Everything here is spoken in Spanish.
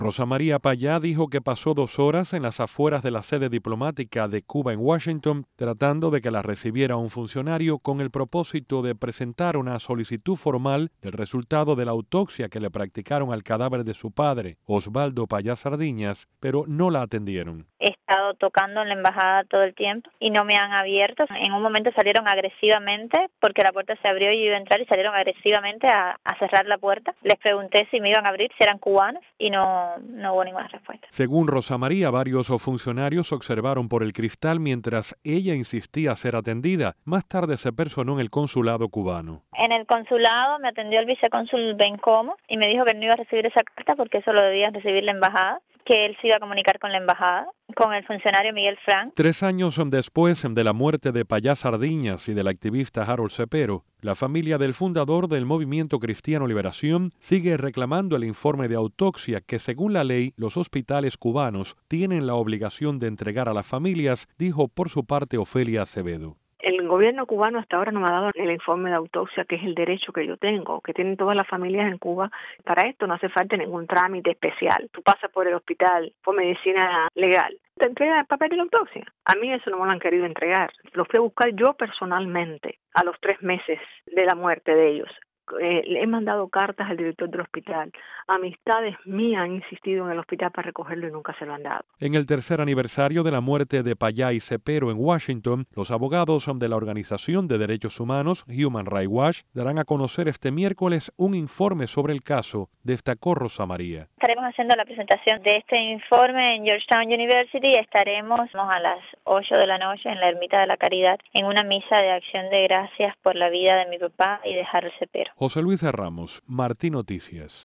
Rosa María Payá dijo que pasó 2 horas en las afueras de la sede diplomática de Cuba en Washington tratando de que la recibiera un funcionario con el propósito de presentar una solicitud formal del resultado de la autopsia que le practicaron al cadáver de su padre, Osvaldo Payá Sardiñas, pero no la atendieron. He estado tocando en la embajada todo el tiempo y no me han abierto. En un momento salieron agresivamente porque la puerta se abrió y yo iba a entrar y salieron agresivamente a cerrar la puerta. Les pregunté si me iban a abrir, si eran cubanos y no hubo ninguna respuesta. Según Rosa María, varios funcionarios observaron por el cristal mientras ella insistía ser atendida. Más tarde se personó en el consulado cubano. En el consulado me atendió el vicecónsul Bencomo y me dijo que no iba a recibir esa carta porque eso lo debía recibir la embajada, que él se iba a comunicar con la embajada, con el funcionario Miguel Frank. 3 años después de la muerte de Payá Sardiñas y del activista Harold Cepero, la familia del fundador del Movimiento Cristiano Liberación sigue reclamando el informe de autopsia que, según la ley, los hospitales cubanos tienen la obligación de entregar a las familias, dijo por su parte Ofelia Acevedo. El gobierno cubano hasta ahora no me ha dado el informe de autopsia, que es el derecho que yo tengo, que tienen todas las familias en Cuba. Para esto no hace falta ningún trámite especial. Tú pasas por el hospital, por medicina legal, te entregan el papel de la autopsia. A mí eso no me lo han querido entregar. Los fui a buscar yo personalmente a los 3 meses de la muerte de ellos. Le he mandado cartas al director del hospital. Amistades mías han insistido en el hospital para recogerlo y nunca se lo han dado. En el tercer aniversario de la muerte de Payá y Cepero en Washington, los abogados de la Organización de Derechos Humanos Human Rights Watch darán a conocer este miércoles un informe sobre el caso, destacó Rosa María. Estaremos haciendo la presentación de este informe en Georgetown University y estaremos a las 8 de la noche en la Ermita de la Caridad en una misa de acción de gracias por la vida de mi papá y de Harold Cepero. José Luis Ramos, Martín Noticias.